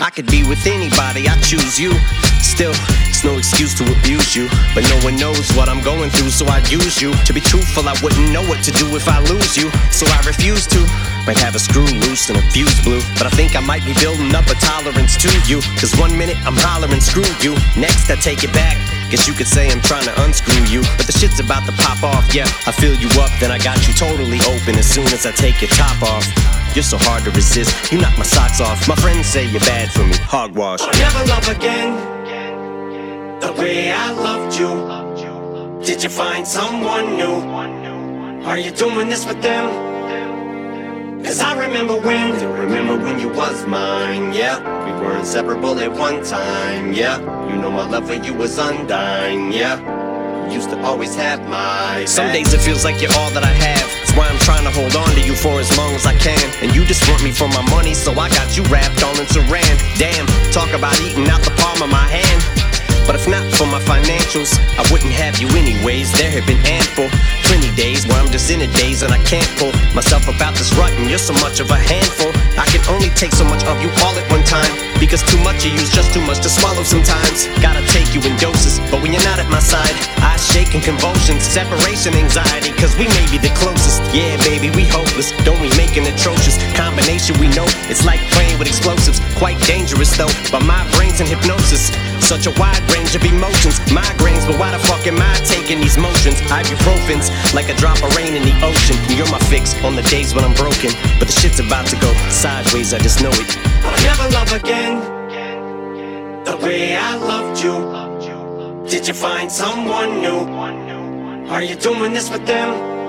I could be with anybody, I choose you. Still, it's no excuse to abuse you, but no one knows what I'm going through, so I use you. To be truthful, I wouldn't know what to do if I lose you, so I refuse to. Might have a screw loose and a fuse blew, but I think I might be building up a tolerance to you. Cause 1 minute I'm hollering screw you, next I take it back. Guess you could say I'm trying to unscrew you, but the shit's about to pop off, yeah. I fill you up, then I got you totally open as soon as I take your top off. You're so hard to resist, you knock my socks off. My friends say you're bad for me, hogwash. I'll never love again the way I loved you. Did you find someone new? Are you doing this with them? Cause I remember when you was mine, yeah. We were inseparable at one time, yeah. You know my love for you was undying, yeah. You used to always have my back. Some days it feels like you're all that I have. That's why I'm trying to hold on to you for as long as I can. And you just want me for my money, so I got you wrapped all in saran. Damn, talk about eating out the palm of my hand. But if not for my financials, I wouldn't have you anyways. There have been ample, plenty days where I'm just in a daze and I can't pull myself about this rut, and you're so much of a handful. I can only take so much of you all at one time, because too much of you's just too much to swallow sometimes. Gotta take you in doses, but when you're not at my side, I shake in convulsions, separation anxiety, cause we may be the closest. Yeah, baby, we hopeless, don't we make an atrocious combination? We know it's like playing with explosives, quite dangerous though, but my brain's in hypnosis. Such a wide range of emotions, migraines, but why the fuck am I taking these motions? Ibuprofen's like a drop of rain in the ocean. You're my fix on the days when I'm broken, but the shit's about to go sideways, I just know it. I'll never love again the way I loved you. Did you find someone new? Are you doing this with them?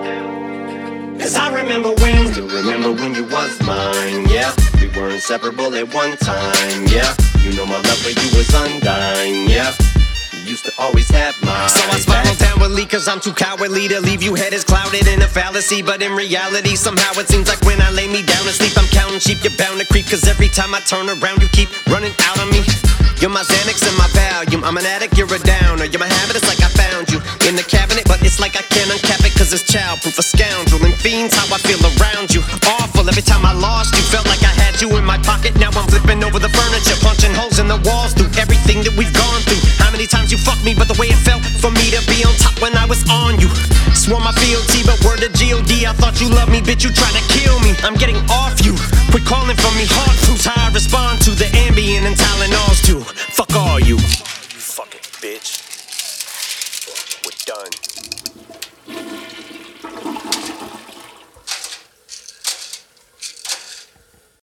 Cause I remember when you was mine, yeah. We were inseparable at one time, yeah. You know my love for you was undying, yeah. You used to always have my So I spiral downwardly cause I'm too cowardly to leave you head is clouded in a fallacy. But in reality somehow it seems like when I lay me down to sleep I'm counting sheep, you're bound to creep. Cause every time I turn around you keep running out on me. You're my Xanax and my Valium, I'm an addict, you're a downer. You're my habit, it's like I found you in the cabinet, but it's like I can't uncap it cause it's childproof. A scoundrel and fiends, how I feel around you. Awful, every time I lost you felt like I had you in my pocket. Now I'm flipping over the furniture, punching holes in the walls through everything that we've gone through. How many times you fucked me, but the way it felt for me to be on top when I was on you. Swore my fealty, but word to G.O.D. I thought you loved me, bitch, you tried to kill me. I'm getting off you, quit calling for me. Hard proofs how I respond to the ambient and talent